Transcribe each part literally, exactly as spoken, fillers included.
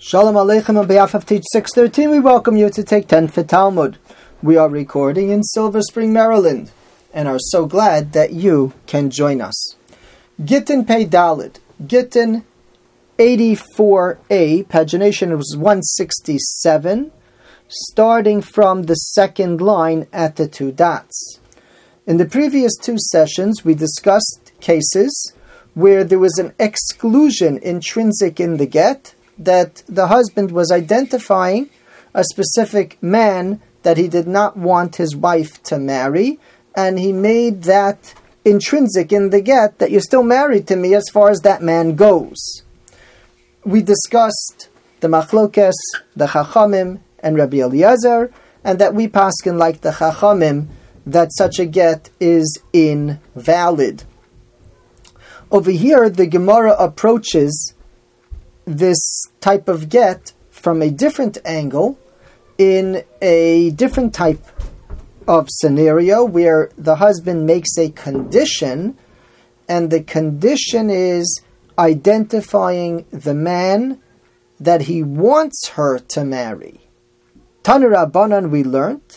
Shalom Aleichem. On behalf of Teach six thirteen, we welcome you to take ten for Talmud. We are recording in Silver Spring, Maryland, and are so glad that you can join us. Gittin Pei Dalet, Gittin eighty-four A, pagination was one sixty-seven, starting from the second line at the two dots. In the previous two sessions, we discussed cases where there was an exclusion intrinsic in the get, that the husband was identifying a specific man that he did not want his wife to marry, and he made that intrinsic in the get that you're still married to me as far as that man goes. We discussed the Machlokes, the Chachamim, and Rabbi Eliezer, and that we paskin like the Chachamim that such a get is invalid. Over here, the Gemara approaches this type of get from a different angle in a different type of scenario where the husband makes a condition, and the condition is identifying the man that he wants her to marry. Tanu Rabbanan, we learnt,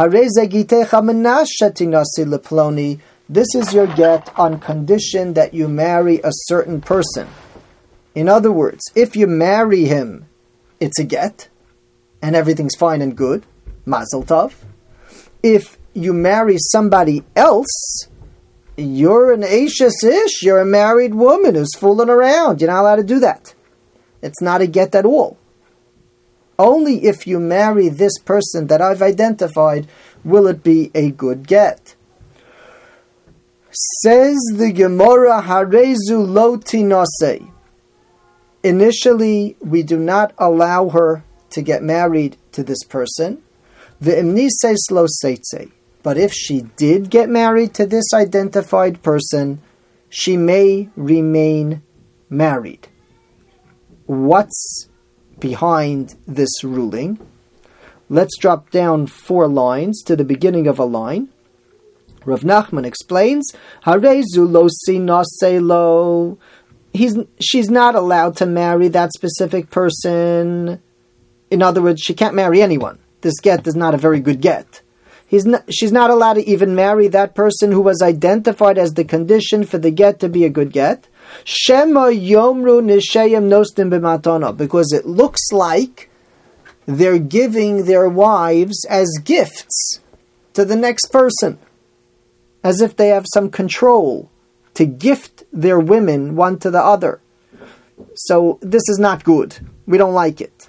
this is your get on condition that you marry a certain person. In other words, if you marry him, it's a get, and everything's fine and good, mazel tov. If you marry somebody else, you're an Eishes Ish, you're a married woman who's fooling around. You're not allowed to do that. It's not a get at all. Only if you marry this person that I've identified will it be a good get. Says the Gemara, Harezu lo tinaseh. Initially, we do not allow her to get married to this person. But if she did get married to this identified person, she may remain married. What's behind this ruling? Let's drop down four lines to the beginning of a line. Rav Nachman explains, Harezu lo sinase lo. He's, she's not allowed to marry that specific person. In other words, she can't marry anyone. This get is not a very good get. He's not, she's not allowed to even marry that person who was identified as the condition for the get to be a good get. Shema yomru nishayim nostim b'matana, because it looks like they're giving their wives as gifts to the next person, as if they have some control to gift their women one to the other. So this is not good. We don't like it.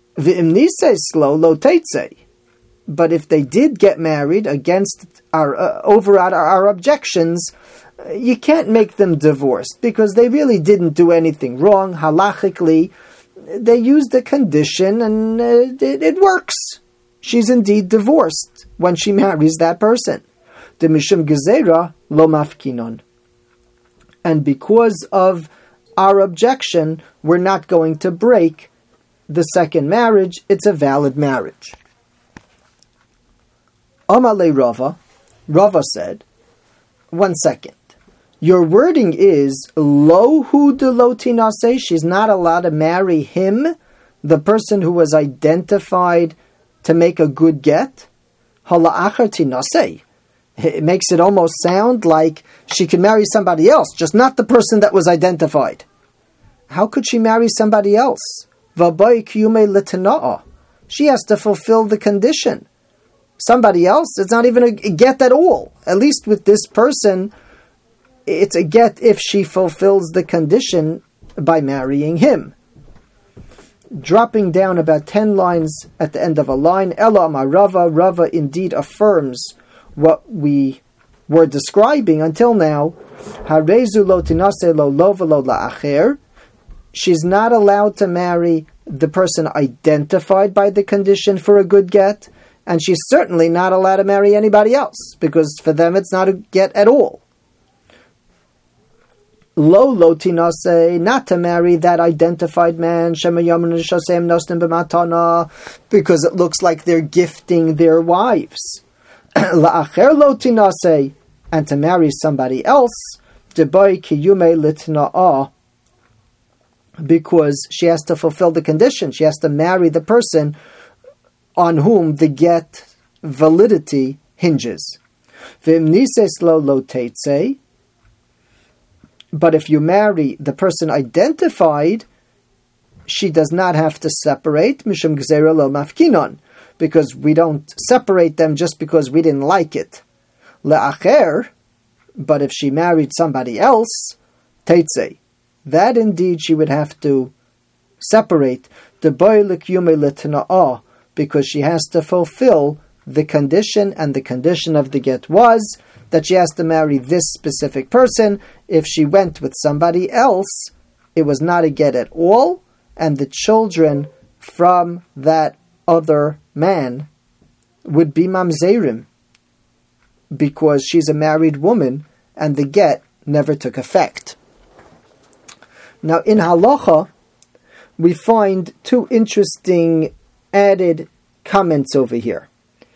But if they did get married against our uh, over our, our objections, you can't make them divorced because they really didn't do anything wrong. Halachically, they used a condition and uh, it, it works. She's indeed divorced when she marries that person. The mishum gezerah lo mafkinon. And because of our objection, we're not going to break the second marriage. It's a valid marriage. Amale Rava, Rava said, one second. Your wording is, lo hu de lo tinase, she's not allowed to marry him, the person who was identified to make a good get. Hala achar tinase. It makes it almost sound like she can marry somebody else, just not the person that was identified. How could she marry somebody else? She has to fulfill the condition. Somebody else, it's not even a get at all. At least with this person, it's a get if she fulfills the condition by marrying him. Dropping down about ten lines at the end of a line, Ela Amar Rava, Rava indeed affirms what we were describing until now. Harezu lo tinase lo lo v'lo la'acher. She's not allowed to marry the person identified by the condition for a good get, and she's certainly not allowed to marry anybody else, because for them it's not a get at all. Lo lo tinase, not to marry that identified man, shema yamun nishasem nostim b'matana, because it looks like they're gifting their wives. La'acher lo tinase, and to marry somebody else, deboy kiyume litna'a, because she has to fulfill the condition. She has to marry the person on whom the get validity hinges. V'im nises lo lo teitze. But if you marry the person identified, she does not have to separate, mishum gzeira lo mafkinon, because we don't separate them just because we didn't like it. Le'acher, but if she married somebody else, teitze, that indeed she would have to separate the boy l'kyume l'tna'ah, because she has to fulfill the condition, and the condition of the get was that she has to marry this specific person. If she went with somebody else, it was not a get at all, and the children from that other man would be mamzerim, because she's a married woman, and the get never took effect. Now, in halacha, we find two interesting added comments over here.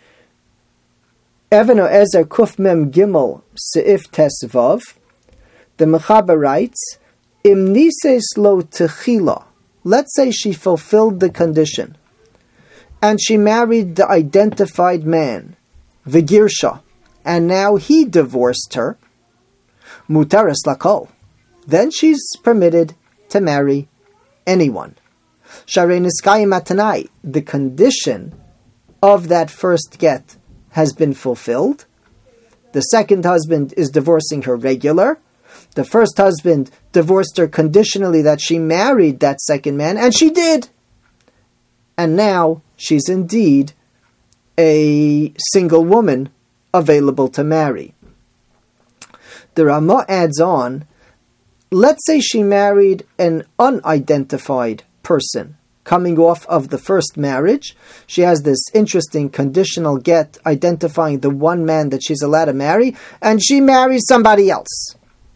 Even Ezer Kuf Mem Gimel Seif Tesvav, the Mechaber writes, Im nises lo techila. Let's say she fulfilled the condition, and she married the identified man, the Girsha, and now he divorced her. Mutaris lakol. Then she's permitted to marry anyone. Sharei niskayim atanai. The condition of that first get has been fulfilled. The second husband is divorcing her regular. The first husband divorced her conditionally that she married that second man, and she did. And now she's indeed a single woman available to marry. The Ramah adds on, let's say she married an unidentified person coming off of the first marriage. She has this interesting conditional get identifying the one man that she's allowed to marry, and she marries somebody else.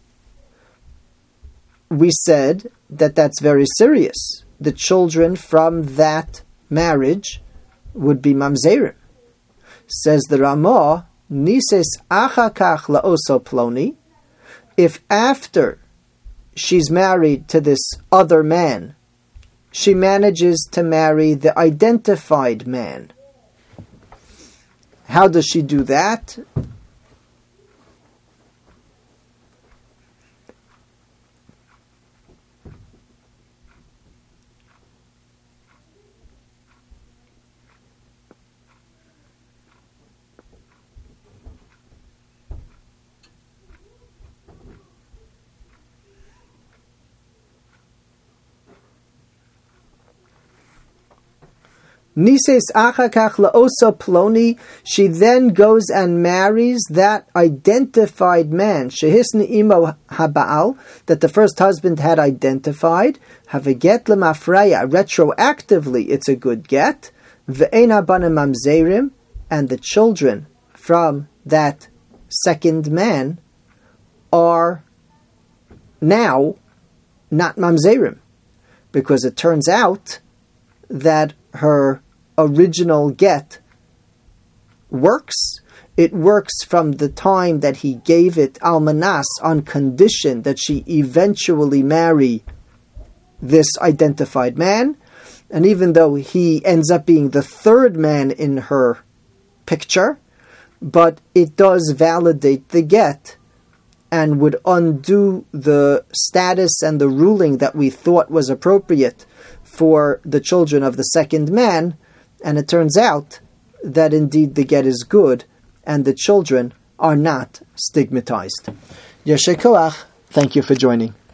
We said that that's very serious. The children from that marriage would be mamzerim. Says the Ramah, nises achakach laoso ploni. If after she's married to this other man, she manages to marry the identified man. How does she do that? Nises achakach laosa ploni, she then goes and marries that identified man, shehisni imo habaal, that the first husband had identified, have a get lemafreya, retroactively it's a good get, ve'en habana mamzerim, and the children from that second man are now not mamzerim, because it turns out that her original get works. It works from the time that he gave it almanas on condition that she eventually marry this identified man. And even though he ends up being the third man in her picture, but it does validate the get and would undo the status and the ruling that we thought was appropriate for the children of the second man. And it turns out that indeed the get is good and the children are not stigmatized. Yeshe koach. Thank you for joining.